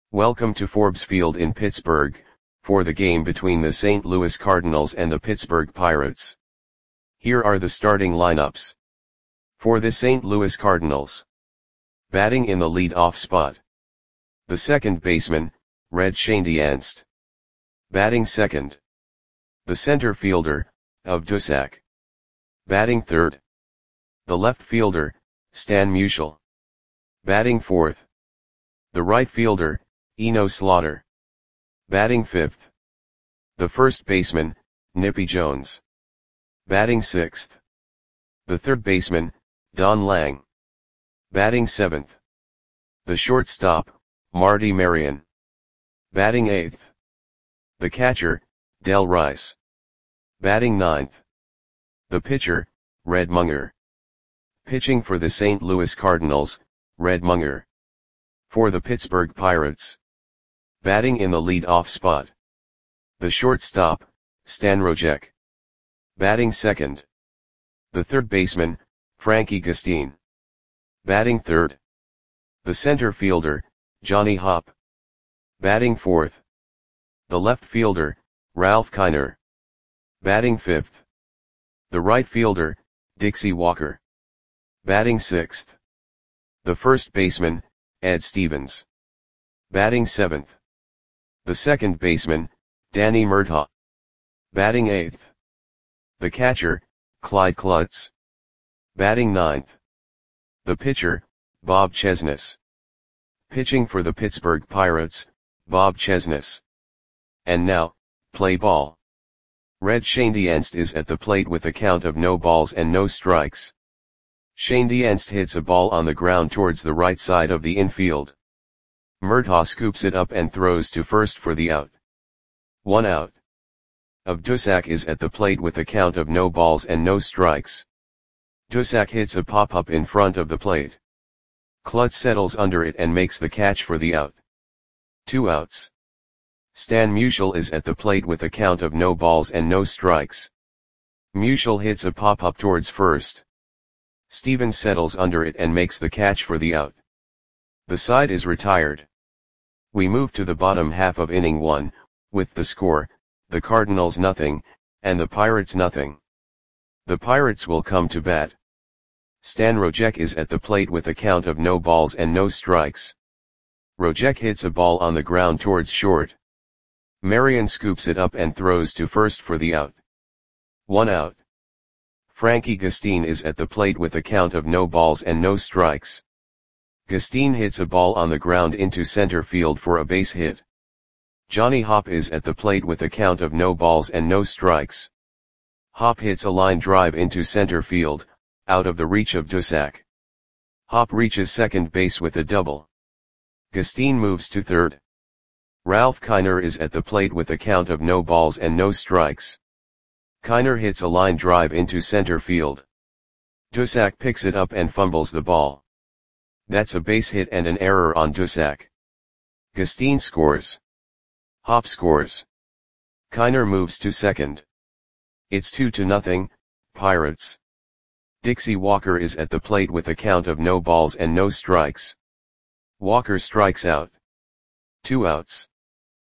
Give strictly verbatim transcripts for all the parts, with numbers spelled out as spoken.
Welcome to Forbes Field in Pittsburgh, for the game between the Saint Louis Cardinals and the Pittsburgh Pirates. Here are the starting lineups. For the Saint Louis Cardinals. Batting in the lead-off spot. The second baseman, Red Schoendienst. Batting second. The center fielder, of Duszak. Batting third. The left fielder, Stan Musial. Batting fourth. The right fielder, Eno Slaughter. Batting fifth. The first baseman, Nippy Jones. Batting sixth. The third baseman, Don Lang. Batting seventh. The shortstop, Marty Marion. Batting eighth. The catcher, Del Rice. Batting ninth. The pitcher, Red Munger. Pitching for the Saint Louis Cardinals, Red Munger. For the Pittsburgh Pirates. Batting in the lead-off spot. The shortstop, Stan Rojek. Batting second. The third baseman, Frankie Gustin. Batting third. The center fielder, Johnny Hopp. Batting fourth. The left fielder, Ralph Kiner. Batting fifth. The right fielder, Dixie Walker. Batting sixth. The first baseman, Ed Stevens. Batting seventh. The second baseman, Danny Murtaugh. Batting eighth. The catcher, Clyde Klutz. Batting ninth. The pitcher, Bob Chesnus. Pitching for the Pittsburgh Pirates, Bob Chesnus. And now, play ball. Red Schoendienst is at the plate with a count of no balls and no strikes. Schoendienst hits a ball on the ground towards the right side of the infield. Murtaugh scoops it up and throws to first for the out. One out. Of Duszak is at the plate with a count of no balls and no strikes. Duszak hits a pop-up in front of the plate. Klutz settles under it and makes the catch for the out. Two outs. Stan Musial is at the plate with a count of no balls and no strikes. Musial hits a pop-up towards first. Stevens settles under it and makes the catch for the out. The side is retired. We move to the bottom half of inning one, with the score, the Cardinals nothing, and the Pirates nothing. The Pirates will come to bat. Stan Rojek is at the plate with a count of no balls and no strikes. Rojek hits a ball on the ground towards short. Marion scoops it up and throws to first for the out. One out. Frankie Gustin is at the plate with a count of no balls and no strikes. Gustin hits a ball on the ground into center field for a base hit. Johnny Hopp is at the plate with a count of no balls and no strikes. Hopp hits a line drive into center field, out of the reach of Duszak. Hopp reaches second base with a double. Gustin moves to third. Ralph Kiner is at the plate with a count of no balls and no strikes. Kiner hits a line drive into center field. Duszak picks it up and fumbles the ball. That's a base hit and an error on Duszak. Gustin scores. Hopp scores. Kiner moves to second. It's two to nothing, Pirates. Dixie Walker is at the plate with a count of no balls and no strikes. Walker strikes out. Two outs.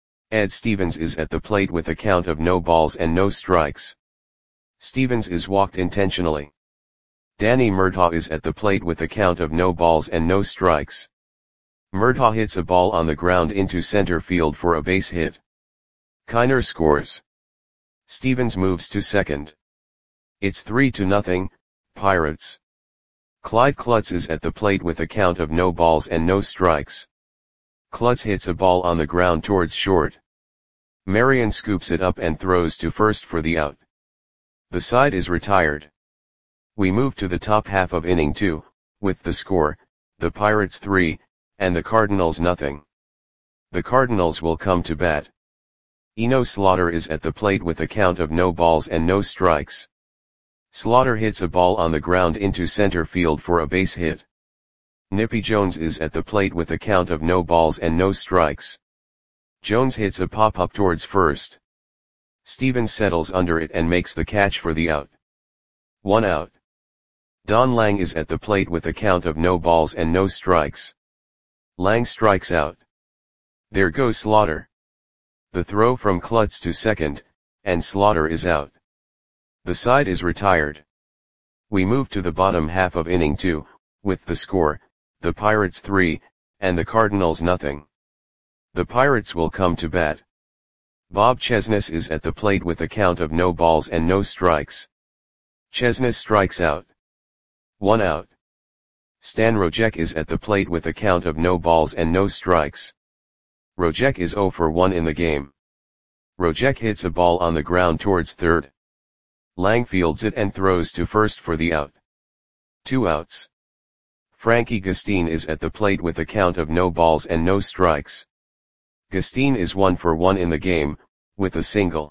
Ed Stevens is at the plate with a count of no balls and no strikes. Stevens is walked intentionally. Danny Murtaugh is at the plate with a count of no balls and no strikes. Murtaugh hits a ball on the ground into center field for a base hit. Kiner scores. Stevens moves to second. It's three to nothing, Pirates. Clyde Klutz is at the plate with a count of no balls and no strikes. Klutz hits a ball on the ground towards short. Marion scoops it up and throws to first for the out. The side is retired. We move to the top half of inning two, with the score, the Pirates three, and the Cardinals nothing. The Cardinals will come to bat. Eno Slaughter is at the plate with a count of no balls and no strikes. Slaughter hits a ball on the ground into center field for a base hit. Nippy Jones is at the plate with a count of no balls and no strikes. Jones hits a pop-up towards first. Stevens settles under it and makes the catch for the out. One out. Don Lang is at the plate with a count of no balls and no strikes. Lang strikes out. There goes Slaughter. The throw from Klutz to second, and Slaughter is out. The side is retired. We move to the bottom half of inning two, with the score, the Pirates three, and the Cardinals nothing. The Pirates will come to bat. Bob Chesnes is at the plate with a count of no balls and no strikes. Chesnes strikes out. One out. Stan Rojek is at the plate with a count of no balls and no strikes. Rojek is zero for one in the game. Rojek hits a ball on the ground towards third. Lang fields it and throws to first for the out. Two outs. Frankie Gustin is at the plate with a count of no balls and no strikes. Gustin is one for one in the game, with a single.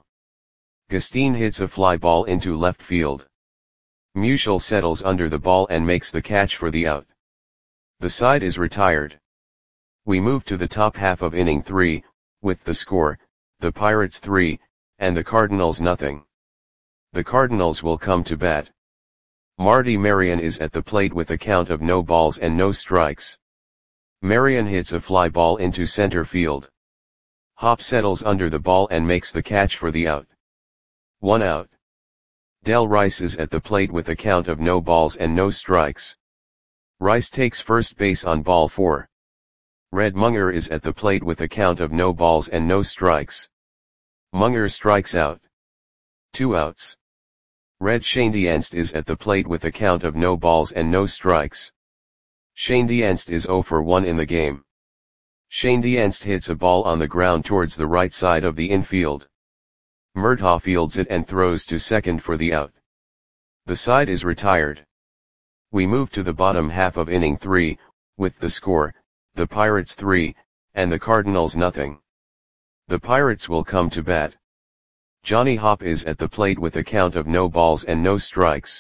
Gustin hits a fly ball into left field. Musial settles under the ball and makes the catch for the out. The side is retired. We move to the top half of inning three, with the score, the Pirates three, and the Cardinals nothing. The Cardinals will come to bat. Marty Marion is at the plate with a count of no balls and no strikes. Marion hits a fly ball into center field. Hop settles under the ball and makes the catch for the out. One out. Del Rice is at the plate with a count of no balls and no strikes. Rice takes first base on ball four. Red Munger is at the plate with a count of no balls and no strikes. Munger strikes out. Two outs. Red Schoendienst is at the plate with a count of no balls and no strikes. Schoendienst is zero for one in the game. Schoendienst hits a ball on the ground towards the right side of the infield. Murtaugh fields it and throws to second for the out. The side is retired. We move to the bottom half of inning three, with the score, the Pirates three, and the Cardinals nothing. The Pirates will come to bat. Johnny Hopp is at the plate with a count of no balls and no strikes.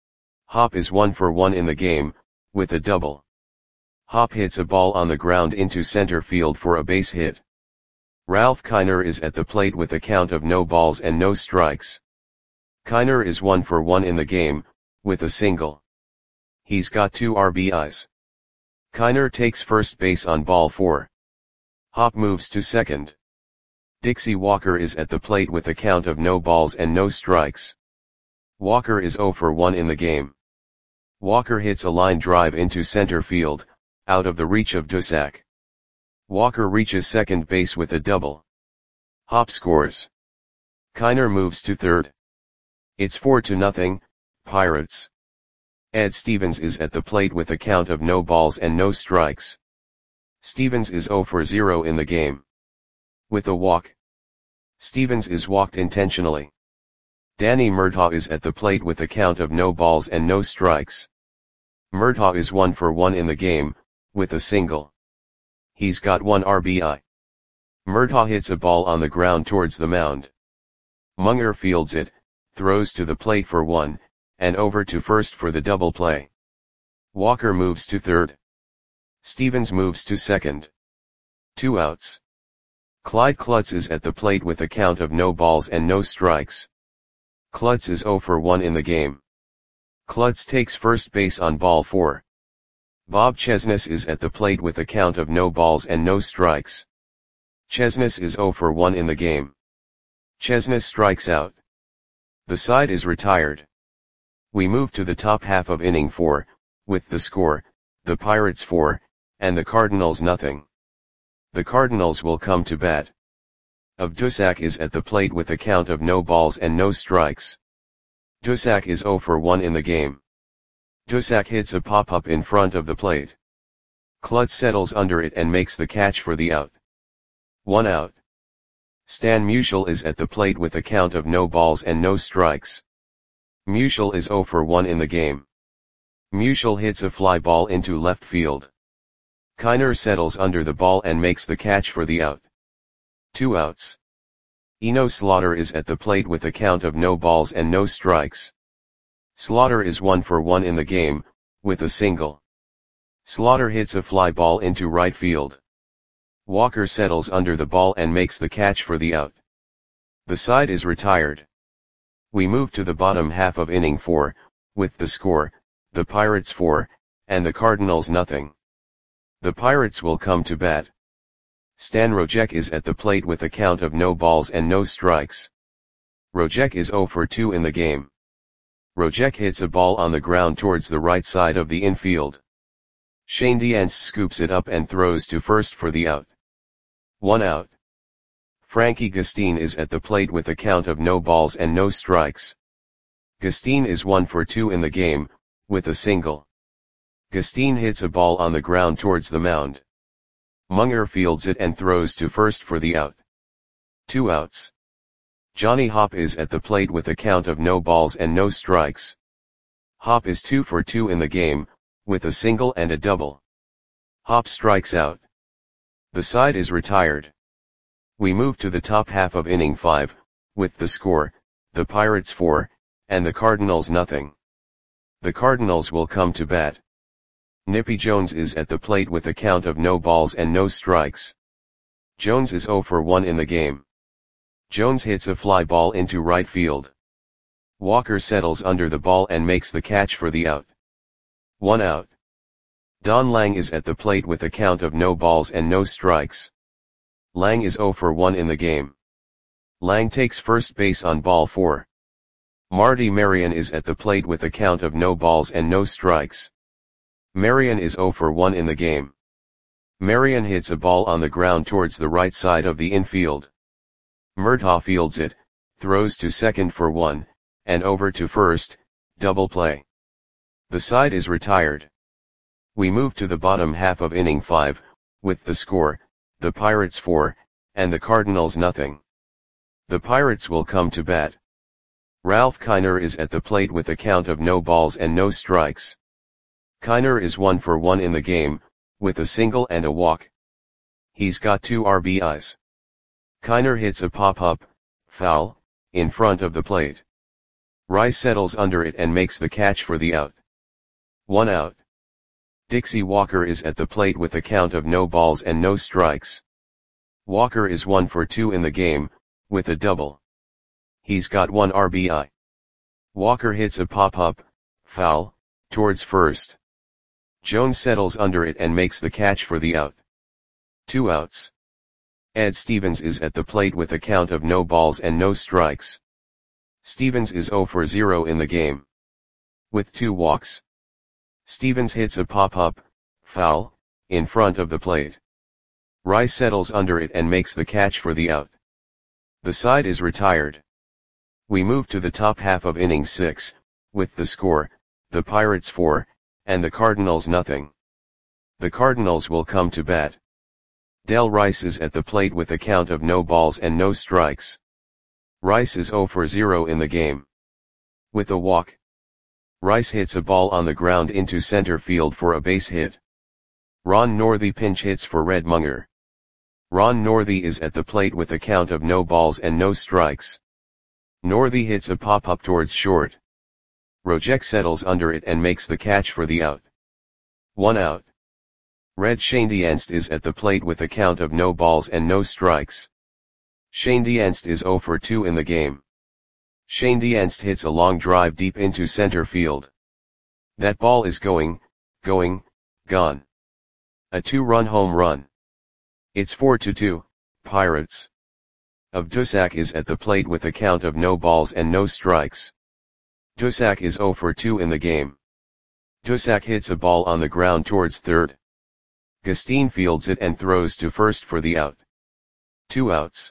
Hopp is one for one in the game, with a double. Hopp hits a ball on the ground into center field for a base hit. Ralph Kiner is at the plate with a count of no balls and no strikes. Kiner is one for one in the game, with a single. He's got two R B Is. Kiner takes first base on ball four. Hopp moves to second. Dixie Walker is at the plate with a count of no balls and no strikes. Walker is zero for one in the game. Walker hits a line drive into center field, out of the reach of Dusak. Walker reaches second base with a double. Hopp scores. Kiner moves to third. It's four to nothing, Pirates. Ed Stevens is at the plate with a count of no balls and no strikes. Stevens is zero for zero in the game. With a walk. Stevens is walked intentionally. Danny Murtaugh is at the plate with a count of no balls and no strikes. Murtaugh is one for one in the game, with a single. He's got one R B I. Murtaugh hits a ball on the ground towards the mound. Munger fields it, throws to the plate for one, and over to first for the double play. Walker moves to third. Stevens moves to second. Two outs. Clyde Klutz is at the plate with a count of no balls and no strikes. Klutz is zero for one in the game. Klutz takes first base on ball four. Bob Chesnes is at the plate with a count of no balls and no strikes. Chesnes is zero for one in the game. Chesnes strikes out. The side is retired. We move to the top half of inning four, with the score, the Pirates four, and the Cardinals nothing. The Cardinals will come to bat. Of Dusak is at the plate with a count of no balls and no strikes. Dusak is zero for one in the game. Dusak hits a pop-up in front of the plate. Klutz settles under it and makes the catch for the out. One out. Stan Musial is at the plate with a count of no balls and no strikes. Musial is zero for one in the game. Musial hits a fly ball into left field. Kiner settles under the ball and makes the catch for the out. Two outs. Eno Slaughter is at the plate with a count of no balls and no strikes. Slaughter is one for one in the game, with a single. Slaughter hits a fly ball into right field. Walker settles under the ball and makes the catch for the out. The side is retired. We move to the bottom half of inning four, with the score, the Pirates four, and the Cardinals nothing. The Pirates will come to bat. Stan Rojek is at the plate with a count of no balls and no strikes. Rojek is zero for two in the game. Rojek hits a ball on the ground towards the right side of the infield. Shane Diance scoops it up and throws to first for the out. One out. Frankie Gustin is at the plate with a count of no balls and no strikes. Gustin is one for two in the game, with a single. Gustin hits a ball on the ground towards the mound. Munger fields it and throws to first for the out. Two outs. Johnny Hopp is at the plate with a count of no balls and no strikes. Hopp is two for two in the game, with a single and a double. Hopp strikes out. The side is retired. We move to the top half of inning five, with the score, the Pirates four, and the Cardinals nothing. The Cardinals will come to bat. Nippy Jones is at the plate with a count of no balls and no strikes. Jones is zero for one in the game. Jones hits a fly ball into right field. Walker settles under the ball and makes the catch for the out. One out. Don Lang is at the plate with a count of no balls and no strikes. Lang is zero for one in the game. Lang takes first base on ball four. Marty Marion is at the plate with a count of no balls and no strikes. Marion is zero for one in the game. Marion hits a ball on the ground towards the right side of the infield. Murtaugh fields it, throws to second for one, and over to first, double play. The side is retired. We move to the bottom half of inning five, with the score, the Pirates four, and the Cardinals nothing. The Pirates will come to bat. Ralph Kiner is at the plate with a count of no balls and no strikes. Kiner is one for one in the game, with a single and a walk. He's got two R B Is. Kiner hits a pop-up, foul, in front of the plate. Rice settles under it and makes the catch for the out. One out. Dixie Walker is at the plate with a count of no balls and no strikes. Walker is one for two in the game, with a double. He's got one R B I. Walker hits a pop-up, foul, towards first. Jones settles under it and makes the catch for the out. Two outs. Ed Stevens is at the plate with a count of no balls and no strikes. Stevens is zero for zero in the game. With two walks. Stevens hits a pop-up, foul, in front of the plate. Rice settles under it and makes the catch for the out. The side is retired. We move to the top half of inning six, with the score, the Pirates four, and the Cardinals nothing. The Cardinals will come to bat. Del Rice is at the plate with a count of no balls and no strikes. Rice is zero for zero in the game. With a walk. Rice hits a ball on the ground into center field for a base hit. Ron Northey pinch hits for Red Munger. Ron Northey is at the plate with a count of no balls and no strikes. Northey hits a pop-up towards short. Rojek settles under it and makes the catch for the out. One out. Red Shane Dienst is at the plate with a count of no balls and no strikes. Shane Dienst is zero for two in the game. Shane Dienst hits a long drive deep into center field. That ball is going, going, gone. A two-run home run. It's four to two, Pirates. Of Dusak is at the plate with a count of no balls and no strikes. Dusak is zero for two in the game. Dusak hits a ball on the ground towards third. Gustin fields it and throws to first for the out. Two outs.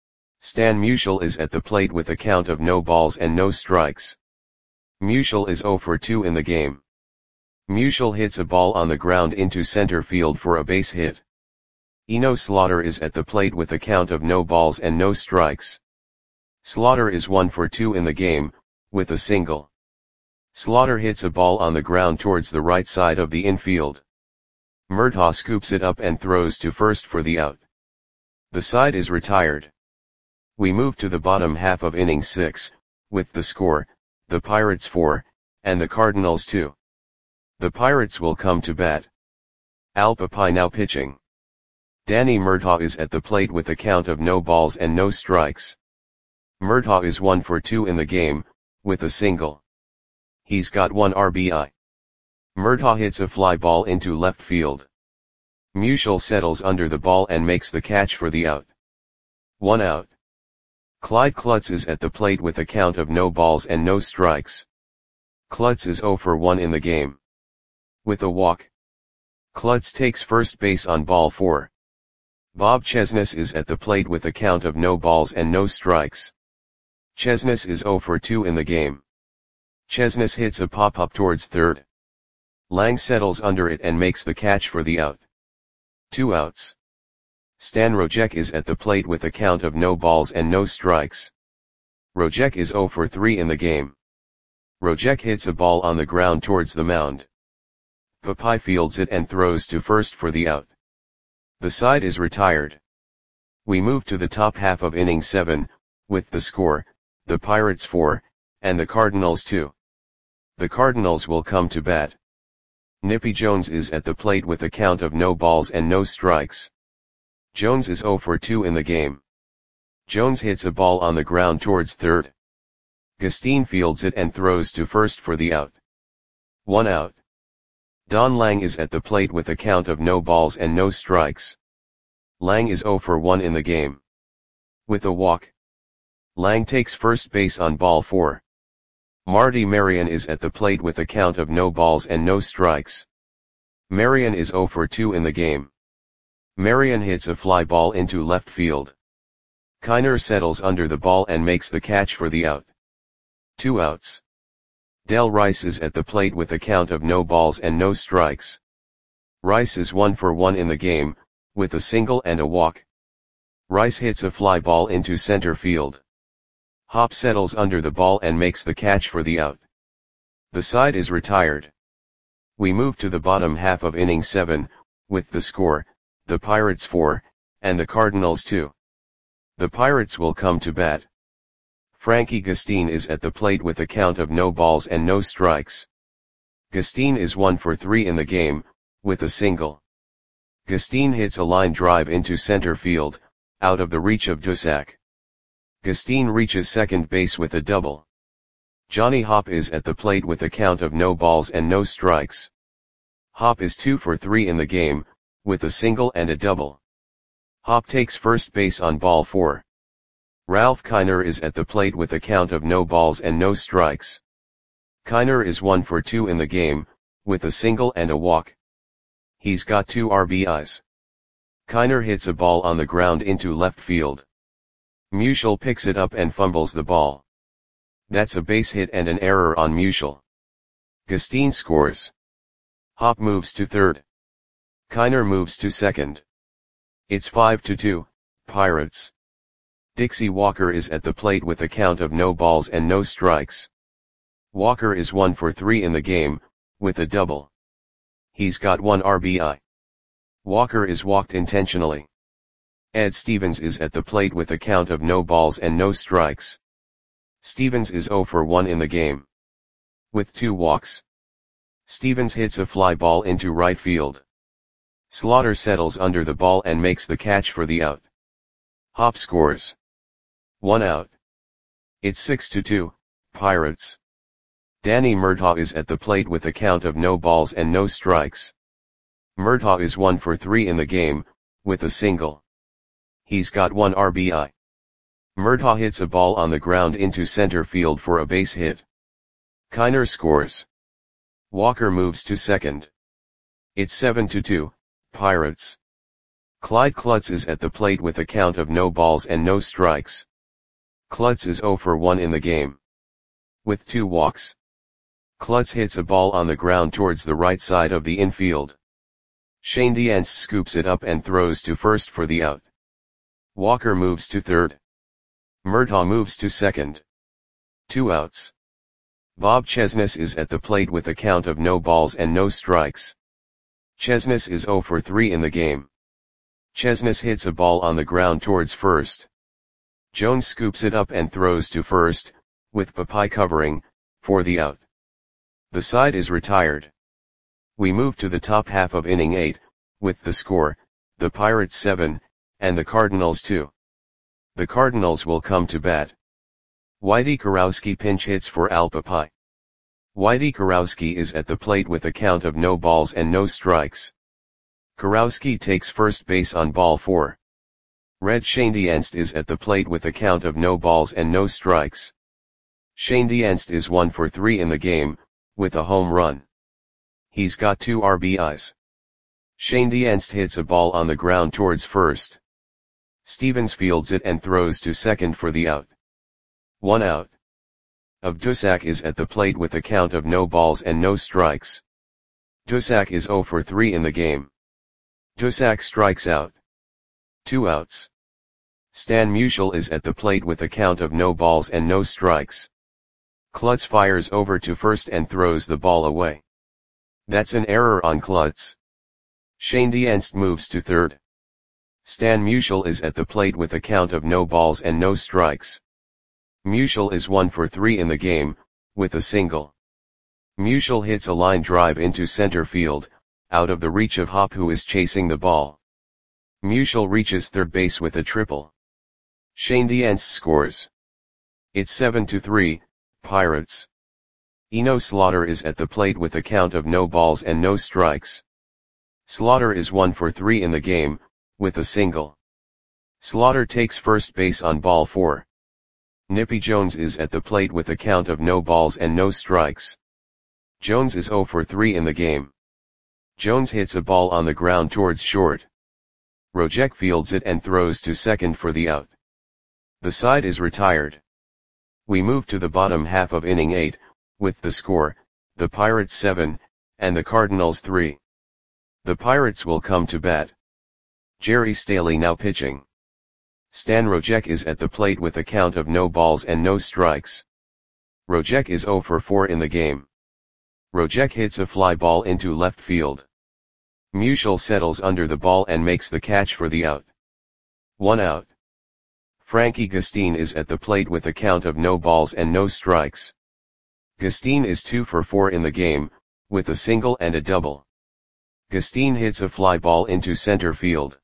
Stan Musial is at the plate with a count of no balls and no strikes. Musial is zero for two in the game. Musial hits a ball on the ground into center field for a base hit. Eno Slaughter is at the plate with a count of no balls and no strikes. Slaughter is one for two in the game, with a single. Slaughter hits a ball on the ground towards the right side of the infield. Murtaugh scoops it up and throws to first for the out. The side is retired. We move to the bottom half of inning six, with the score, the Pirates four, and the Cardinals two. The Pirates will come to bat. Al Papai now pitching. Danny Murtaugh is at the plate with a count of no balls and no strikes. Murtaugh is one for two in the game, with a single. He's got one R B I. Murtaugh hits a fly ball into left field. Musial settles under the ball and makes the catch for the out. One out. Clyde Klutz is at the plate with a count of no balls and no strikes. Klutz is zero for one in the game. With a walk. Klutz takes first base on ball four. Bob Chesnes is at the plate with a count of no balls and no strikes. Chesnes is zero for two in the game. Chesnes hits a pop-up towards third. Lang settles under it and makes the catch for the out. Two outs. Stan Rojek is at the plate with a count of no balls and no strikes. Rojek is zero for three in the game. Rojek hits a ball on the ground towards the mound. Papai fields it and throws to first for the out. The side is retired. We move to the top half of inning seven, with the score, the Pirates four, and the Cardinals two. The Cardinals will come to bat. Nippy Jones is at the plate with a count of no balls and no strikes. Jones is zero for two in the game. Jones hits a ball on the ground towards third. Gustine fields it and throws to first for the out. One out. Don Lang is at the plate with a count of no balls and no strikes. Lang is zero for one in the game. With a walk. Lang takes first base on ball four. Marty Marion is at the plate with a count of no balls and no strikes. Marion is zero for two in the game. Marion hits a fly ball into left field. Kiner settles under the ball and makes the catch for the out. Two outs. Del Rice is at the plate with a count of no balls and no strikes. Rice is one for one in the game, with a single and a walk. Rice hits a fly ball into center field. Hop settles under the ball and makes the catch for the out. The side is retired. We move to the bottom half of inning seven, with the score, the Pirates four, and the Cardinals two. The Pirates will come to bat. Frankie Gustine is at the plate with a count of no balls and no strikes. Gustine is one for three in the game, with a single. Gustine hits a line drive into center field, out of the reach of Dusak. Gustine reaches second base with a double. Johnny Hop is at the plate with a count of no balls and no strikes. Hop is two for three in the game, with a single and a double. Hop takes first base on ball four. Ralph Kiner is at the plate with a count of no balls and no strikes. Kiner is one for two in the game, with a single and a walk. He's got two R B Is. Kiner hits a ball on the ground into left field. Musial picks it up and fumbles the ball. That's a base hit and an error on Musial. Gustine scores. Hop moves to third. Kiner moves to second. It's five to two, Pirates. Dixie Walker is at the plate with a count of no balls and no strikes. Walker is one for three in the game, with a double. He's got one R B I. Walker is walked intentionally. Ed Stevens is at the plate with a count of no balls and no strikes. Stevens is zero for one in the game. With two walks. Stevens hits a fly ball into right field. Slaughter settles under the ball and makes the catch for the out. Hop scores. One out. It's six to two, Pirates. Danny Murtaugh is at the plate with a count of no balls and no strikes. Murtaugh is one for three in the game, with a single. He's got one R B I. Murtaugh hits a ball on the ground into center field for a base hit. Kiner scores. Walker moves to second. It's seven to two, Pirates. Clyde Klutz is at the plate with a count of no balls and no strikes. Klutz is zero for one in the game. With two walks. Klutz hits a ball on the ground towards the right side of the infield. Shane Diance scoops it up and throws to first for the out. Walker moves to third. Murtaugh moves to second. Two outs. Bob Chesnes is at the plate with a count of no balls and no strikes. Chesnes is zero for three in the game. Chesnes hits a ball on the ground towards first. Jones scoops it up and throws to first, with Papai covering, for the out. The side is retired. We move to the top half of inning eight, with the score, the Pirates seven, and the Cardinals two. The Cardinals will come to bat. Whitey Kurowski pinch hits for Al Papai. Whitey Kurowski is at the plate with a count of no balls and no strikes. Kurowski takes first base on ball four. Red Schoendienst is at the plate with a count of no balls and no strikes. Schoendienst is one for three in the game, with a home run. He's got two R B Is. Schoendienst hits a ball on the ground towards first. Stevens fields it and throws to second for the out. One out. Duszak is at the plate with a count of no balls and no strikes. Duszak is zero for three in the game. Duszak strikes out. Two outs. Stan Musial is at the plate with a count of no balls and no strikes. Klutz fires over to first and throws the ball away. That's an error on Klutz. Schoendienst moves to third. Stan Musial is at the plate with a count of no balls and no strikes. Musial is one for three in the game, with a single. Musial hits a line drive into center field, out of the reach of Hopp, who is chasing the ball. Musial reaches third base with a triple. Schoendienst scores. It's seven to three, Pirates. Eno Slaughter is at the plate with a count of no balls and no strikes. Slaughter is one for three in the game, with a single. Slaughter takes first base on ball four. Nippy Jones is at the plate with a count of no balls and no strikes. Jones is zero for three in the game. Jones hits a ball on the ground towards short. Rojek fields it and throws to second for the out. The side is retired. We move to the bottom half of inning eight, with the score, the Pirates seven, and the Cardinals three. The Pirates will come to bat. Jerry Staley now pitching. Stan Rojek is at the plate with a count of no balls and no strikes. Rojek is zero for four in the game. Rojek hits a fly ball into left field. Musial settles under the ball and makes the catch for the out. One out. Frankie Gustin is at the plate with a count of no balls and no strikes. Gustin is two for four in the game, with a single and a double. Gustin hits a fly ball into center field.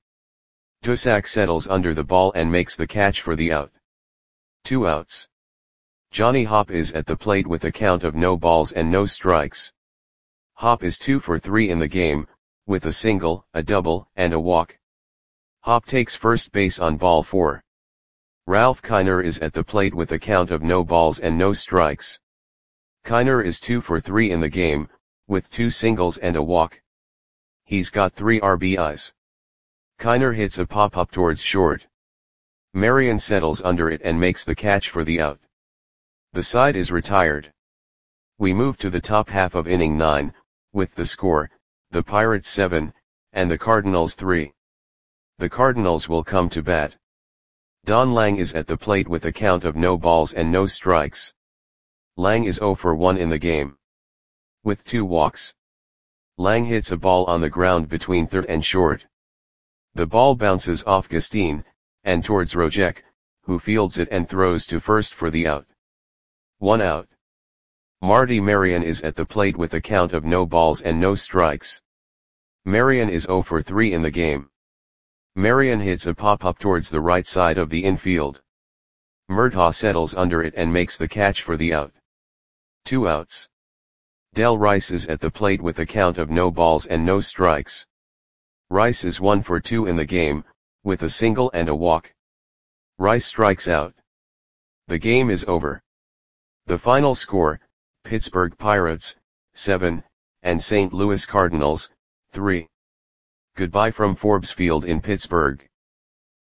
Duszak settles under the ball and makes the catch for the out. Two outs. Johnny Hopp is at the plate with a count of no balls and no strikes. Hopp is two for three in the game, with a single, a double, and a walk. Hopp takes first base on ball four. Ralph Kiner is at the plate with a count of no balls and no strikes. Kiner is two for three in the game, with two singles and a walk. He's got three R B Is. Kiner hits a pop-up towards short. Marion settles under it and makes the catch for the out. The side is retired. We move to the top half of inning nine, with the score, the Pirates seven, and the Cardinals three. The Cardinals will come to bat. Don Lang is at the plate with a count of no balls and no strikes. Lang is zero for one in the game. With two walks. Lang hits a ball on the ground between third and short. The ball bounces off Gustin, and towards Rojek, who fields it and throws to first for the out. One out. Marty Marion is at the plate with a count of no balls and no strikes. Marion is zero for three in the game. Marion hits a pop-up towards the right side of the infield. Murtaugh settles under it and makes the catch for the out. Two outs. Del Rice is at the plate with a count of no balls and no strikes. Rice is one for two in the game, with a single and a walk. Rice strikes out. The game is over. The final score, Pittsburgh Pirates, seven, and Saint Louis Cardinals, three. Goodbye from Forbes Field in Pittsburgh.